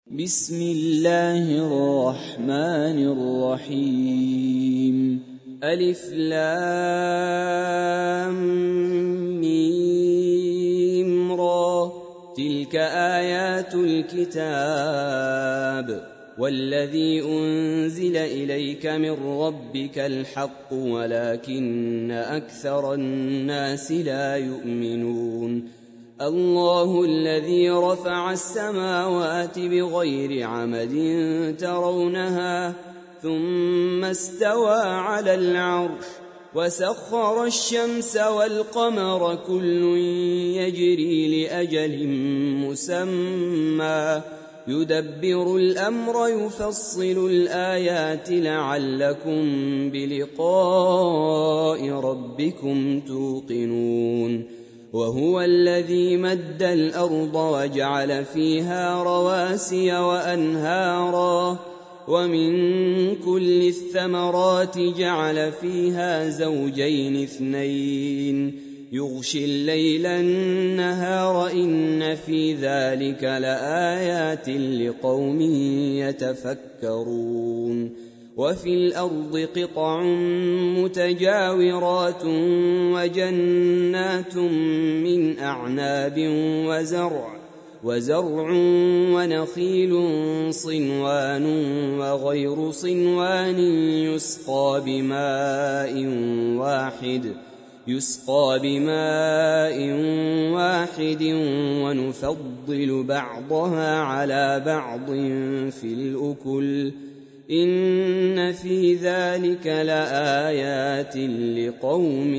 بسم الله الرحمن الرحيم. ألف لام ميم را، تلك آيات الكتاب والذي أنزل إليك من ربك الحق ولكن أكثر الناس لا يؤمنون. الله الذي رفع السماوات بغير عمد ترونها ثم استوى على العرش وسخر الشمس والقمر كل يجري لأجل مسمى يدبر الأمر يفصل الآيات لعلكم بلقاء ربكم توقنون. وهو الذي مد الأرض وجعل فيها رواسي وأنهارا ومن كل الثمرات جعل فيها زوجين اثنين يغشي الليل النهار إن في ذلك لآيات لقوم يتفكرون. وفي الأرض قطع متجاورات وجنات من أعناب وزرع ونخيل صنوان وغير صنوان يسقى بماء واحد ونفضل بعضها على بعض في الأكل إن في ذلك لآيات لقوم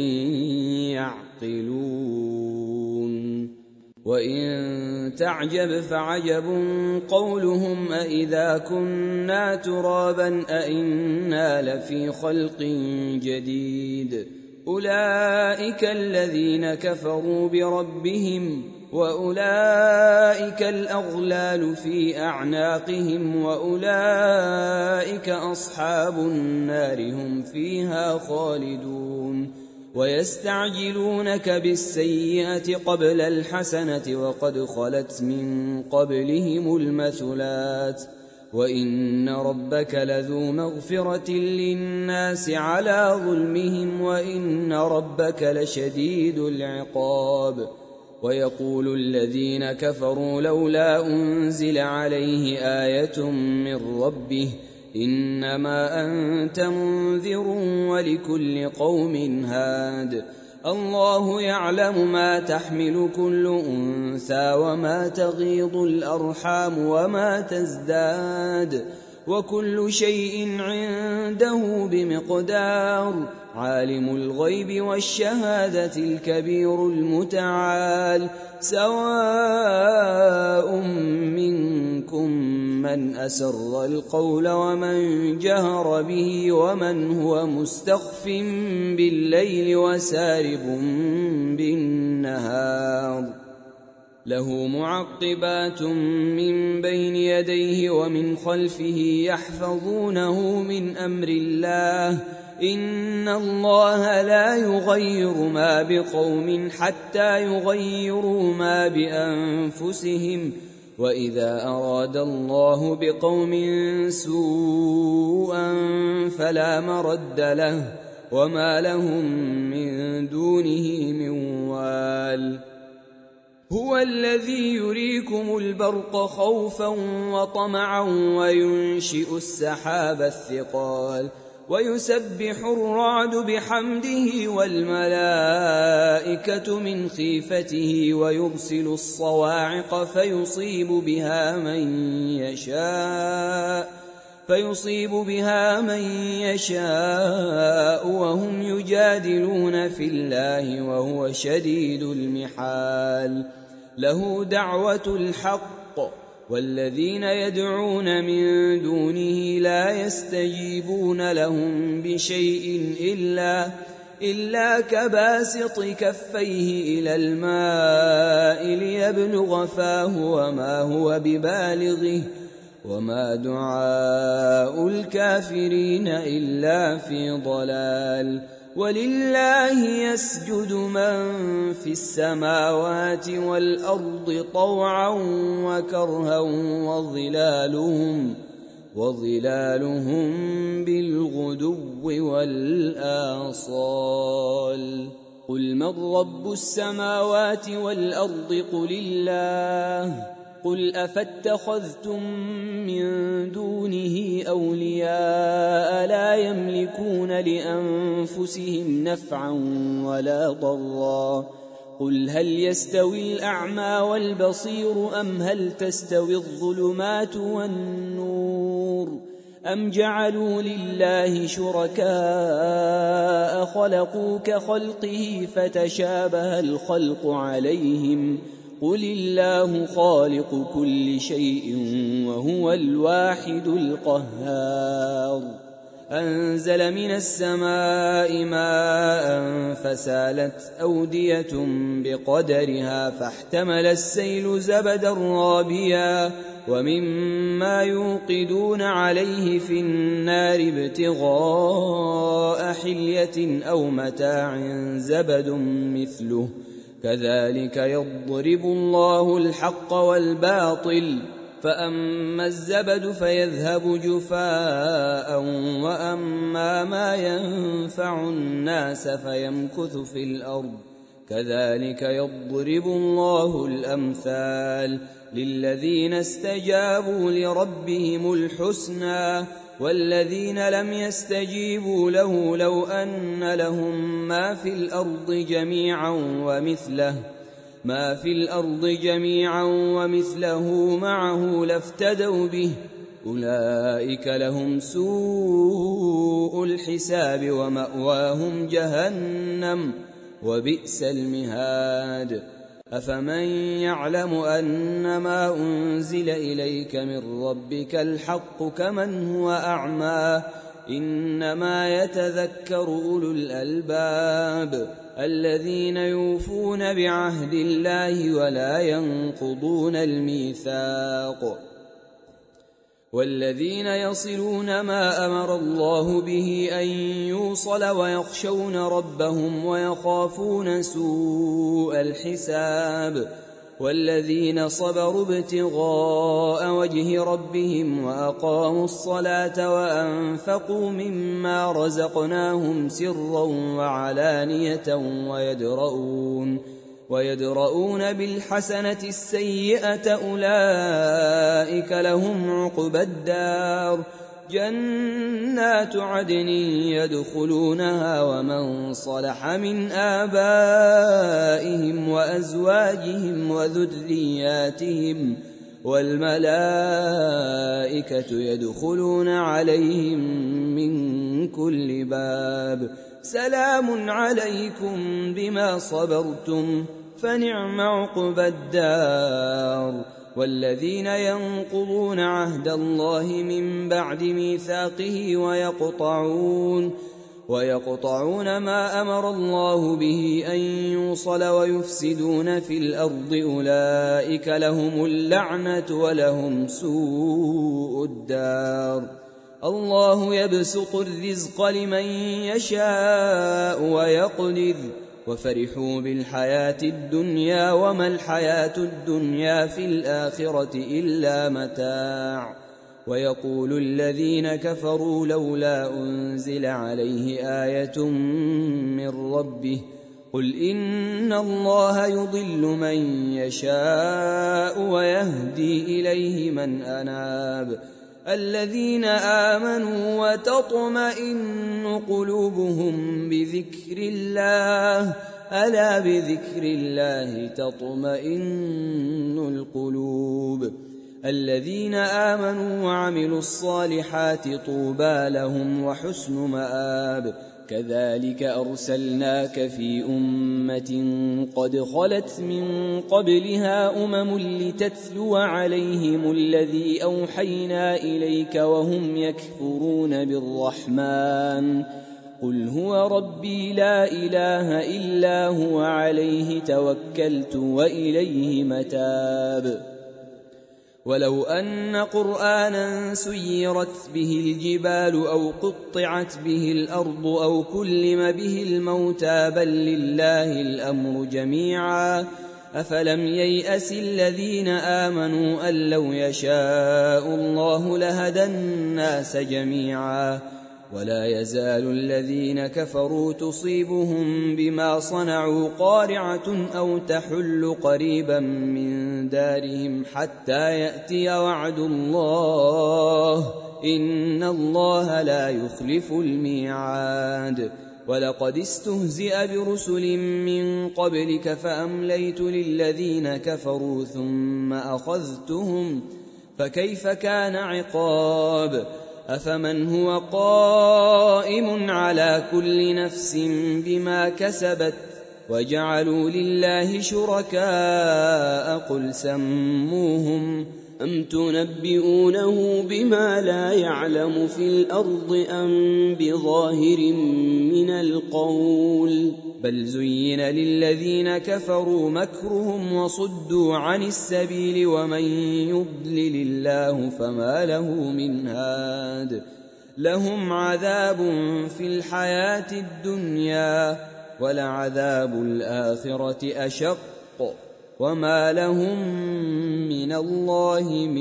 يعقلون. وإن تعجب فعجب قولهم أإذا كنا ترابا أإنا لفي خلق جديد أولئك الذين كفروا بربهم وأولئك الأغلال في أعناقهم وأولئك أصحاب النار هم فيها خالدون. ويستعجلونك بالسيئة قبل الحسنة وقد خلت من قبلهم المثلات وإن ربك لذو مغفرة للناس على ظلمهم وإن ربك لشديد العقاب. ويقول الذين كفروا لولا أنزل عليه آية من ربه إنما أنت منذر ولكل قوم هاد. الله يعلم ما تحمل كل أنثى وما تغيض الأرحام وما تزداد وكل شيء عنده بمقدار. عالم الغيب والشهادة الكبير المتعال. سواء منكم من أسر القول ومن جهر به ومن هو مستخف بالليل وسارب بالنهار. له معقبات من بين يديه ومن خلفه يحفظونه من أمر الله. إن الله لا يغير ما بقوم حتى يغيروا ما بأنفسهم وإذا أراد الله بقوم سوءا فلا مرد له وما لهم من دونه من وال. هو الذي يريكم البرق خوفا وطمعا وينشئ السحاب الثقال ويسبح الرعد بحمده والملائكة من خيفته ويرسل الصواعق فيصيب بها من يشاء وهم يجادلون في الله وهو شديد المحال. له دعوة الحق والذين يدعون من دونه لا يستجيبون لهم بشيء إلا كباسط كفيه إلى الماء ليبلغ فاه وما هو ببالغه وما دعاء الكافرين إلا في ضلال. ولله يسجد من في السماوات والأرض طوعا وكرها وظلالهم بالغدو والآصال قل من رب السماوات والأرض قل الله قل أفاتخذتم من دونه أولياء لا يملكون لأنفسهم نفعا ولا ضرا قل هل يستوي الأعمى والبصير أم هل تستوي الظلمات والنور أم جعلوا لله شركاء خلقوا كخلقه فتشابه الخلق عليهم قل الله خالق كل شيء وهو الواحد القهار أنزل من السماء ماء فسالت أودية بقدرها فاحتمل السيل زبدا رابيا ومما يوقدون عليه في النار ابتغاء حلية أو متاع زبد مثله كذلك يضرب الله الحق والباطل فأما الزبد فيذهب جفاء وأما ما ينفع الناس فيمكث في الأرض كذلك يضرب الله الأمثال للذين استجابوا لربهم الحسنى والذين لم يستجيبوا له لو أن لهم ما في الأرض جميعا ومثله معه لافتدوا به أولئك لهم سوء الحساب ومأواهم جهنم وبئس المهاد أفمن يعلم أنما أنزل إليك من ربك الحق كمن هو أعمى إنما يتذكر أولو الألباب الذين يوفون بعهد الله ولا ينقضون الميثاق والذين يصلون ما أمر الله به أن يوصل ويخشون ربهم ويخافون سوء الحساب والذين صبروا ابتغاء وجه ربهم وأقاموا الصلاة وأنفقوا مما رزقناهم سرا وعلانية ويدرؤون بالحسنة السيئة أولئك لهم عقبى الدار جنات عدن يدخلونها ومن صلح من آبائهم وأزواجهم وذرياتهم والملائكة يدخلون عليهم من كل باب سلام عليكم بما صبرتم فنعم عقبى الدار والذين ينقضون عهد الله من بعد ميثاقه ويقطعون ما أمر الله به أن يوصل ويفسدون في الأرض أولئك لهم اللعنة ولهم سوء الدار الله يبسط الرزق لمن يشاء ويقدر وفرحوا بالحياة الدنيا وما الحياة الدنيا في الآخرة إلا متاع ويقول الذين كفروا لولا أنزل عليه آية من ربه قل إن الله يضل من يشاء ويهدي إليه من أناب الذين آمنوا وتطمئن قلوبهم بذكر الله ألا بذكر الله تطمئن القلوب الذين آمنوا وعملوا الصالحات طوبى لهم وحسن مآب كذلك أرسلناك في أمة قد خلت من قبلها لتتلو عليهم الذي أوحينا إليك وهم يكفرون بالرحمن قل هو ربي لا إله إلا هو عليه توكلت وإليه متاب ولو أن قرآنا سيرت به الجبال أو قطعت به الأرض أو كلم به الموتى بل لله الأمر جميعا أفلم ييأس الذين آمنوا أن لو يشاء الله لهدى الناس جميعا ولا يزال الذين كفروا تصيبهم بما صنعوا قارعة أو تحل قريبا من دارهم حتى يأتي وعد الله إن الله لا يخلف الميعاد ولقد استهزئ برسل من قبلك فأمليت للذين كفروا ثم أخذتهم فكيف كان عقاب أفمن هو قائم على كل نفس بما كسبت وجعلوا لله شركاء قل سموهم أم تنبئونه بما لا يعلم في الأرض أم بظاهر من القول بل زين للذين كفروا مكرهم وصدوا عن السبيل ومن يضلل الله فما له من هاد لهم عذاب في الحياة الدنيا ولعذاب الآخرة أشق وما لهم من الله من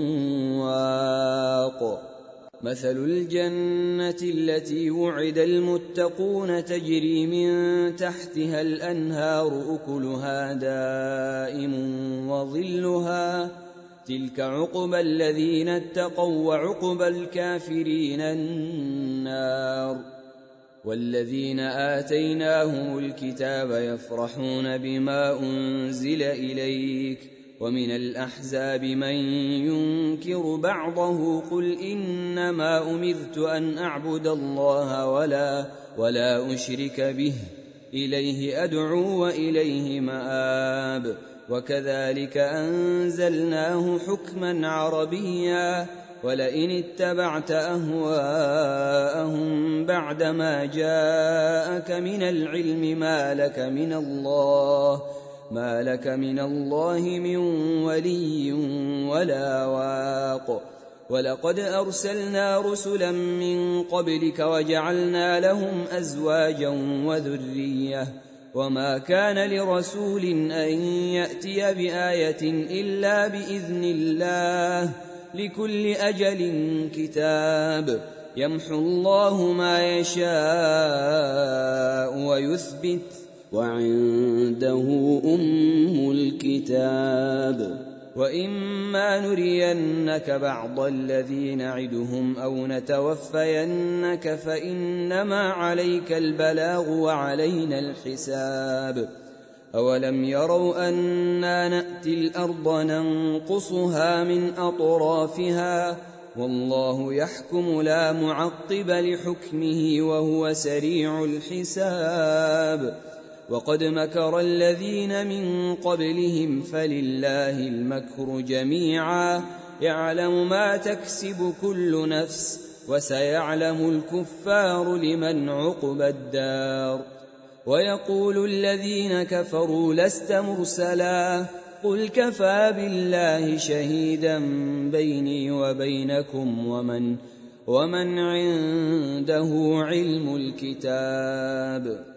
واق مثل الجنة التي وعد المتقون تجري من تحتها الأنهار أكلها دائم وظلها تلك عقبى الذين اتقوا وعقبى الكافرين النار والذين آتيناهم الكتاب يفرحون بما أنزل إليك ومن الأحزاب من ينكر بعضه قل إنما أمرت أن أعبد الله ولا أشرك به إليه أدعو وإليه مآب وكذلك أنزلناه حكما عربيا ولئن اتبعت أهواءهم بعدما جاءك من العلم ما لك من الله من ولي ولا واق ولقد أرسلنا رسلا من قبلك وجعلنا لهم أزواجا وذرية وما كان لرسول أن يأتي بآية إلا بإذن الله لكل أجل كتاب يمحو الله ما يشاء ويثبت وعنده أم الكتاب وإما نرينك بعض الذي نعدهم أو نتوفينك فإنما عليك البلاغ وعلينا الحساب أولم يروا أنا نأتي الأرض ننقصها من أطرافها والله يحكم لا معقب لحكمه وهو سريع الحساب وقد مكر الذين من قبلهم فلله المكر جميعا يعلم ما تكسب كل نفس وسيعلم الكفار لمن عقبى الدار ويقول الذين كفروا لست مرسلا قل كفى بالله شهيدا بيني وبينكم ومن عنده علم الكتاب